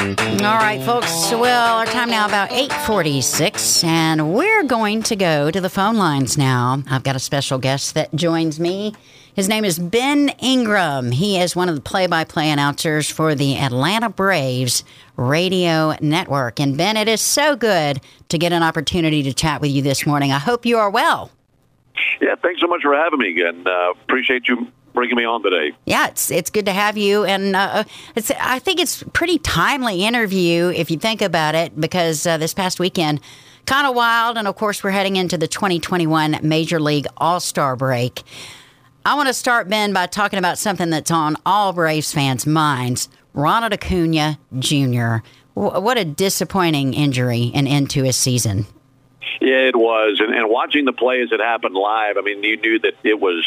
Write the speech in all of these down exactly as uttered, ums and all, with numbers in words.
All right, folks. Well, our time now about eight forty-six, and we're going to go to the phone lines now. I've got a special guest that joins me. His name is Ben Ingram. He is one of the play-by-play announcers for the Atlanta Braves radio network. And Ben, it is so good to get an opportunity to chat with you this morning. I hope you are well. Yeah, thanks so much for having me again. Uh, appreciate you bringing me on today. Yeah, it's it's good to have you, and uh, it's I think it's a pretty timely interview if you think about it, because uh, this past weekend, kind of wild, and of course we're heading into the twenty twenty-one Major League All-Star break. I want to start, Ben, by talking about something that's on all Braves fans' minds: Ronald Acuna Junior W- what a disappointing injury and end to his season. Yeah, it was, and, and watching the play as it happened live, I mean, you knew that it was.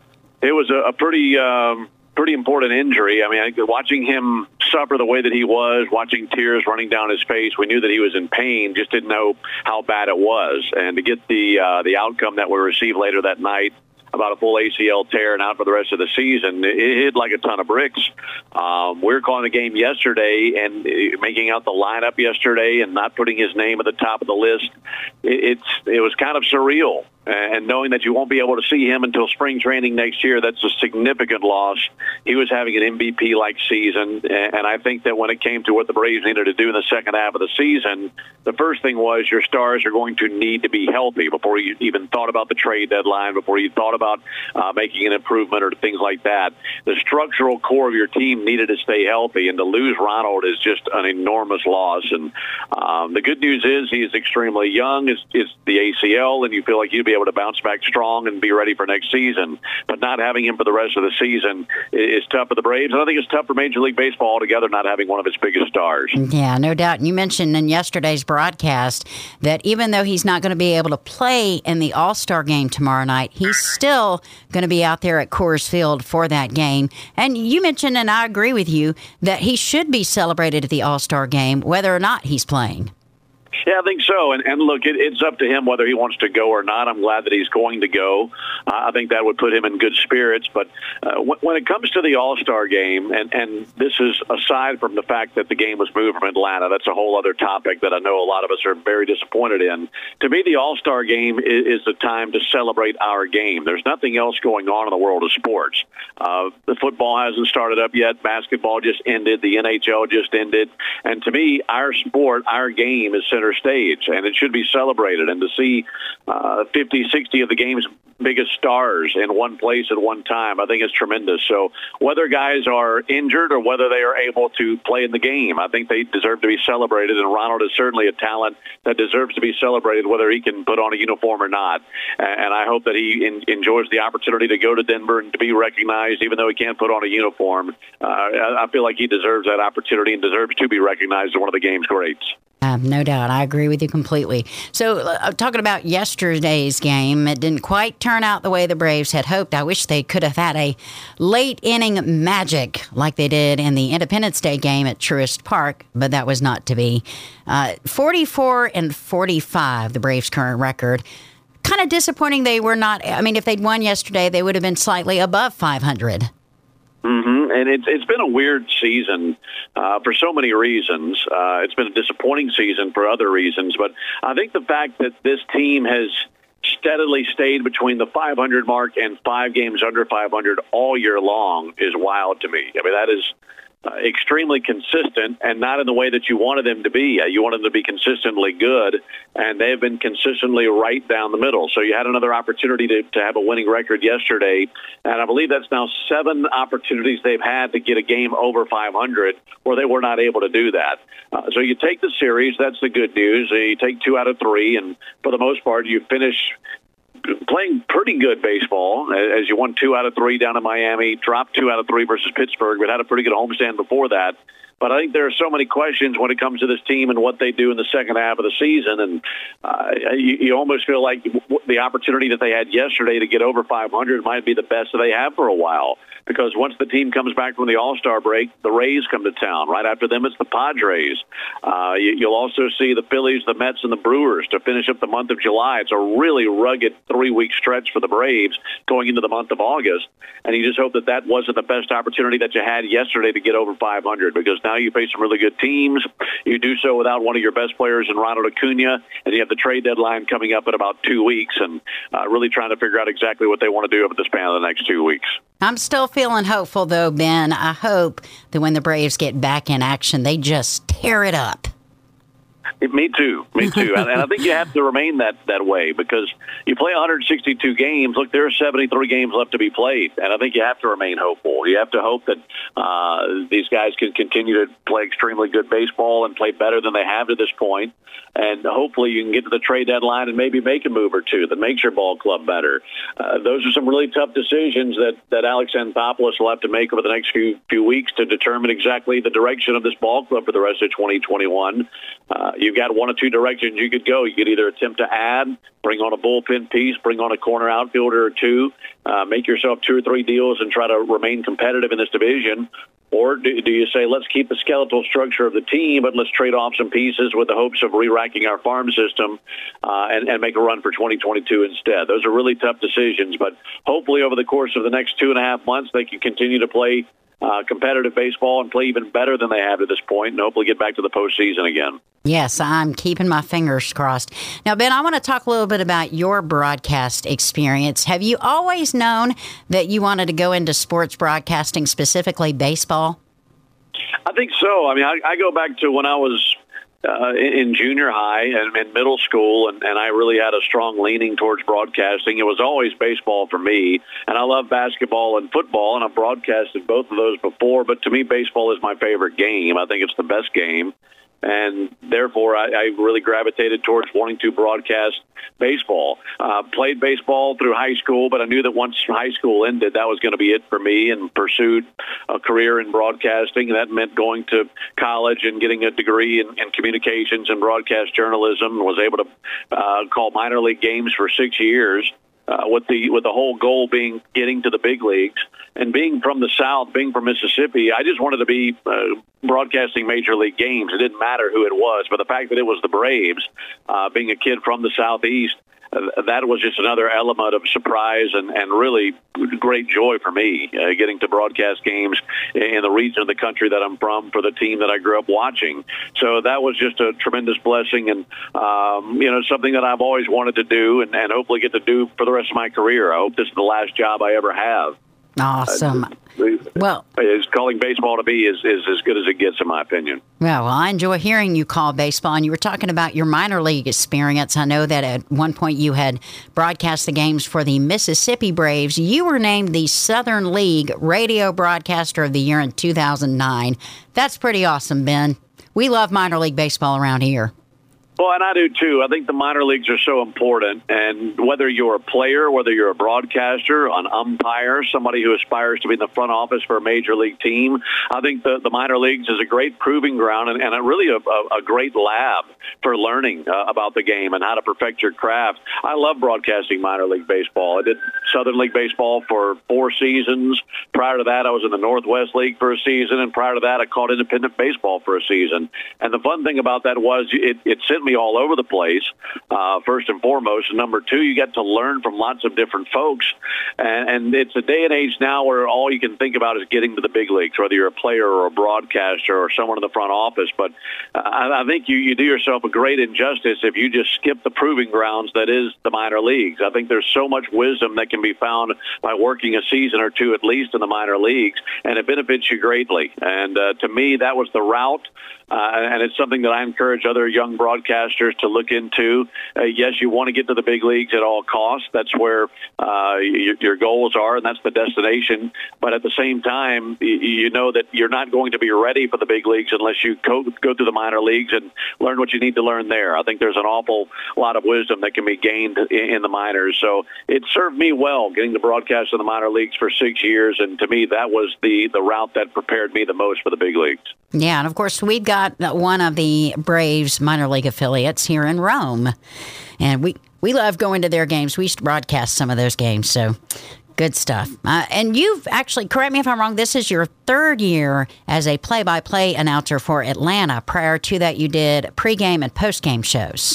It was a, a pretty um, pretty important injury. I mean, I, watching him suffer the way that he was, watching tears running down his face, we knew that he was in pain, just didn't know how bad it was. And to get the uh, the outcome that we received later that night about a full A C L tear and out for the rest of the season, it hit like a ton of bricks. Um, we were calling the game yesterday and making out the lineup yesterday and not putting his name at the top of the list. It, it's it was kind of surreal. And knowing that you won't be able to see him until spring training next year, that's a significant loss. He was having an M V P-like season, and I think that when it came to what the Braves needed to do in the second half of the season, the first thing was your stars are going to need to be healthy before you even thought about the trade deadline, before you thought about uh, making an improvement or things like that. The structural core of your team needed to stay healthy, and to lose Ronald is just an enormous loss. And um, the good news is he is extremely young. It's, it's the A C L, and you feel like you'd be able to bounce back strong and be ready for next season. But not having him for the rest of the season is tough for the Braves. And I think it's tough for Major League Baseball altogether, not having one of its biggest stars. Yeah, no doubt. And you mentioned in yesterday's broadcast that even though he's not going to be able to play in the All-Star game tomorrow night, he's still going to be out there at Coors Field for that game. And you mentioned, and I agree with you, that he should be celebrated at the All-Star game whether or not he's playing. Yeah, I think so. And, and look, it, it's up to him whether he wants to go or not. I'm glad that he's going to go. Uh, I think that would put him in good spirits. But uh, w- when it comes to the All-Star game, and, and this is aside from the fact that the game was moved from Atlanta, that's a whole other topic that I know a lot of us are very disappointed in. To me, the All-Star game is, is the time to celebrate our game. There's nothing else going on in the world of sports. Uh, the football hasn't started up yet. Basketball just ended. The N H L just ended. And to me, our sport, our game is center stage, and it should be celebrated. And to see uh, fifty, sixty of the game's biggest stars in one place at one time, I think it's tremendous. So whether guys are injured or whether they are able to play in the game, I think they deserve to be celebrated. And Ronald is certainly a talent that deserves to be celebrated, whether he can put on a uniform or not. And I hope that he in, enjoys the opportunity to go to Denver and to be recognized, even though he can't put on a uniform. Uh, I feel like he deserves that opportunity and deserves to be recognized as one of the game's greats. Um, no doubt. I agree with you completely. So uh, talking about yesterday's game, it didn't quite turn out the way the Braves had hoped. I wish they could have had a late inning magic like they did in the Independence Day game at Truist Park, but that was not to be. Uh, forty-four and forty-five, the Braves' current record. Kind of disappointing they were not. I mean, if they'd won yesterday, they would have been slightly above five hundred. Mm-hmm. And it's it's been a weird season uh, for so many reasons. Uh, it's been a disappointing season for other reasons. But I think the fact that this team has steadily stayed between the five hundred mark and five games under five hundred all year long is wild to me. I mean, that is uh, extremely consistent, and not in the way that you wanted them to be. Uh, you wanted them to be consistently good, and they've been consistently right down the middle. So you had another opportunity to, to have a winning record yesterday, and I believe that's now seven opportunities they've had to get a game over five hundred where they were not able to do that. Uh, so you take the series, that's the good news. You take two out of three, and for the most part, you finish playing pretty good baseball as you won two out of three down in Miami, dropped two out of three versus Pittsburgh, but had a pretty good homestand before that. But I think there are so many questions when it comes to this team and what they do in the second half of the season. And uh, you, you almost feel like the opportunity that they had yesterday to get over five hundred might be the best that they have for a while. Because once the team comes back from the All-Star break, the Rays come to town. Right after them, it's the Padres. Uh, you, you'll also see the Phillies, the Mets, and the Brewers to finish up the month of July. It's a really rugged three-week stretch for the Braves going into the month of August. And you just hope that that wasn't the best opportunity that you had yesterday to get over five hundred, because now you face some really good teams. You do so without one of your best players in Ronald Acuna, and you have the trade deadline coming up in about two weeks, and uh, really trying to figure out exactly what they want to do over the span of the next two weeks. I'm still feeling hopeful, though, Ben. I hope that when the Braves get back in action, they just tear it up. Me too. Me too. and, and I think you have to remain that, that way, because you play one hundred sixty-two games. Look, there are seventy-three games left to be played, and I think you have to remain hopeful. You have to hope that uh, these guys can continue to play extremely good baseball and play better than they have to this point. And hopefully you can get to the trade deadline and maybe make a move or two that makes your ball club better. Uh, those are some really tough decisions that, that Alex Anthopoulos will have to make over the next few few weeks to determine exactly the direction of this ball club for the rest of twenty twenty-one. Uh, you've got one or two directions you could go. You could either attempt to add, bring on a bullpen piece, bring on a corner outfielder or two, uh, make yourself two or three deals and try to remain competitive in this division. Or do, do you say, let's keep the skeletal structure of the team, but let's trade off some pieces with the hopes of re-racking our farm system uh, and, and make a run for twenty twenty-two instead? Those are really tough decisions, but hopefully over the course of the next two and a half months, they can continue to play uh, competitive baseball and play even better than they have to this point, and hopefully get back to the postseason again. Yes, I'm keeping my fingers crossed. Now, Ben, I want to talk a little bit about your broadcast experience. Have you always known that you wanted to go into sports broadcasting, specifically baseball? I think so. I mean, I, I go back to when I was uh, in, in junior high and in middle school, and, and I really had a strong leaning towards broadcasting. It was always baseball for me, and I love basketball and football, and I've broadcasted both of those before, but to me, baseball is my favorite game. I think it's the best game. And therefore, I, I really gravitated towards wanting to broadcast baseball. Uh, played baseball through high school, but I knew that once high school ended, that was going to be it for me, and pursued a career in broadcasting. That meant going to college and getting a degree in, in communications and broadcast journalism, and was able to uh, call minor league games for six years. Uh, with the with the whole goal being getting to the big leagues. And being from the South, being from Mississippi, I just wanted to be uh, broadcasting major league games. It didn't matter who it was, but the fact that it was the Braves, uh, being a kid from the Southeast, uh, that was just another element of surprise and, and really great joy for me, uh, getting to broadcast games in the region of the country that I'm from for the team that I grew up watching. So that was just a tremendous blessing, and um, you know, something that I've always wanted to do, and, and hopefully get to do for the rest of my career. I hope this is the last job I ever have. Awesome. Uh, well, is calling baseball to me is, is as good as it gets, in my opinion. Well, well, I enjoy hearing you call baseball. And you were talking about your minor league experience. I know that at one point you had broadcast the games for the Mississippi Braves. You were named the Southern League Radio Broadcaster of the Year in two thousand nine. That's pretty awesome, Ben. We love minor league baseball around here. Well, and I do, too. I think the minor leagues are so important. And whether you're a player, whether you're a broadcaster, an umpire, somebody who aspires to be in the front office for a major league team, I think the, the minor leagues is a great proving ground and, and a really a, a, a great lab for learning uh, about the game and how to perfect your craft. I love broadcasting minor league baseball. I did Southern League baseball for four seasons. Prior to that, I was in the Northwest League for a season. And prior to that, I called independent baseball for a season. And the fun thing about that was it, it sent me all over the place, uh, first and foremost. And number two, you get to learn from lots of different folks. And, and it's a day and age now where all you can think about is getting to the big leagues, whether you're a player or a broadcaster or someone in the front office. But I, I think you, you do yourself a great injustice if you just skip the proving grounds that is the minor leagues. I think there's so much wisdom that can be found by working a season or two at least in the minor leagues, and it benefits you greatly. And uh, to me, that was the route. Uh, and it's something that I encourage other young broadcasters to look into. Uh, yes, you want to get to the big leagues at all costs. That's where uh, your, your goals are, and that's the destination. But at the same time, you, you know that you're not going to be ready for the big leagues unless you go, go through the minor leagues and learn what you need to learn there. I think there's an awful lot of wisdom that can be gained in, in the minors. So it served me well getting to broadcast in the minor leagues for six years, and to me, that was the, the route that prepared me the most for the big leagues. Yeah, and of course, we've got one of the Braves minor league affiliates here in Rome, and we, we love going to their games. We used to broadcast some of those games, so good stuff. Uh, and you've actually, correct me if I'm wrong, this is your third year as a play-by-play announcer for Atlanta. Prior to that, you did pregame and postgame shows.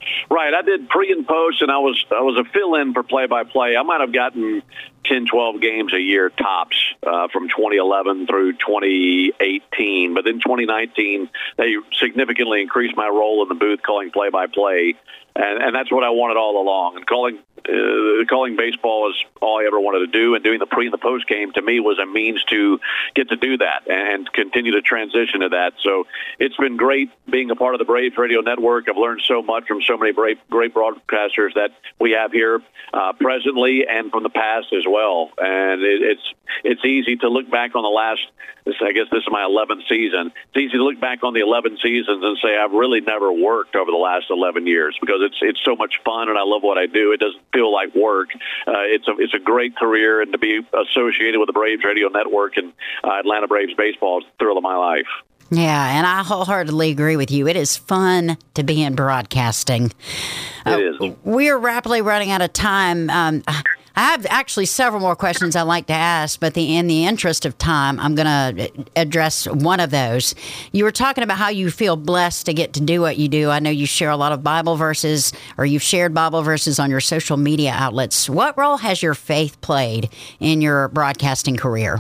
Right. I did pre and post, and I was I was a fill-in for play-by-play. I might have gotten ten, twelve games a year tops uh, from twenty eleven through twenty eighteen. But then twenty nineteen, they significantly increased my role in the booth calling play-by-play. And, and that's what I wanted all along. And calling uh, calling baseball is all I ever wanted to do. And doing the pre and the post game to me was a means to get to do that and continue to transition to that. So it's been great being a part of the Braves Radio Network. I've learned so much from so many great, great broadcasters that we have here uh, presently and from the past as well. And it, it's it's easy to look back on the last. This, I guess this is my eleventh season. It's easy to look back on the eleven seasons and say I've really never worked over the last eleven years because it's it's so much fun and I love what I do. It doesn't feel like work. Uh, it's a it's a great career, and to be associated with the Braves Radio Network and uh, Atlanta Braves baseball is the thrill of my life. Yeah, and I wholeheartedly agree with you. It is fun to be in broadcasting. It uh, is. We are rapidly running out of time. Um, I have actually several more questions I'd like to ask, but the, in the interest of time, I'm going to address one of those. You were talking about how you feel blessed to get to do what you do. I know you share a lot of Bible verses, or you've shared Bible verses on your social media outlets. What role has your faith played in your broadcasting career?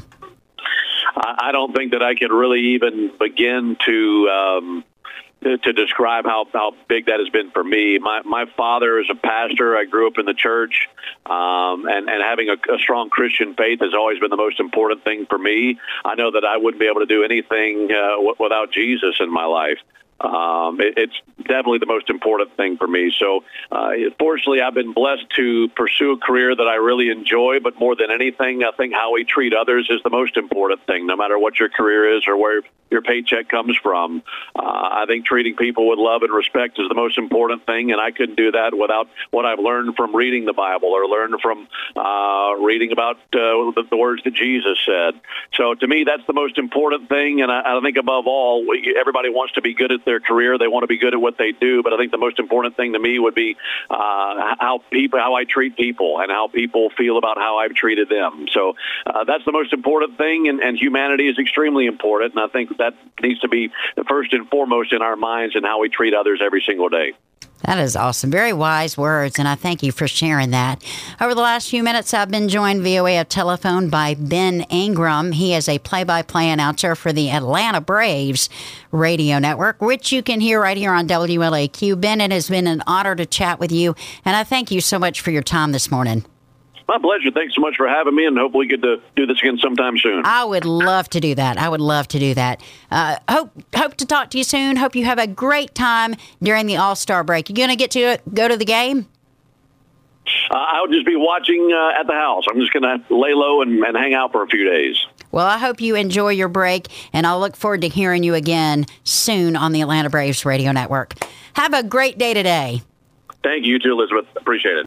I don't think that I could really even begin to um, to, to describe how, how big that has been for me. My my father is a pastor. I grew up in the church, um, and, and having a, a strong Christian faith has always been the most important thing for me. I know that I wouldn't be able to do anything uh, w- without Jesus in my life. Um, it, it's definitely the most important thing for me. So, uh, fortunately, I've been blessed to pursue a career that I really enjoy. But more than anything, I think how we treat others is the most important thing, no matter what your career is or where your paycheck comes from. Uh, I think treating people with love and respect is the most important thing, and I couldn't do that without what I've learned from reading the Bible or learned from uh, reading about uh, the, the words that Jesus said. So, to me, that's the most important thing, and I, I think above all, everybody wants to be good at their career. They want to be good at what they do, but I think the most important thing to me would be uh, how people, how I treat people, and how people feel about how I've treated them. So uh, that's the most important thing, and, and humanity is extremely important, and I think that needs to be the first and foremost in our minds and how we treat others every single day. That is awesome. Very wise words, and I thank you for sharing that. Over the last few minutes, I've been joined via way of telephone by Ben Ingram. He is a play-by-play announcer for the Atlanta Braves Radio Network, which you can hear right here on W L A Q. Ben, it has been an honor to chat with you, and I thank you so much for your time this morning. My pleasure. Thanks so much for having me, and hopefully get to do this again sometime soon. I would love to do that. I would love to do that. Uh, hope hope to talk to you soon. Hope you have a great time during the All-Star break. You going to get to go to the game? Uh, I'll just be watching uh, at the house. I'm just going to lay low and, and hang out for a few days. Well, I hope you enjoy your break, and I'll look forward to hearing you again soon on the Atlanta Braves Radio Network. Have a great day today. Thank you, too, Elizabeth. Appreciate it.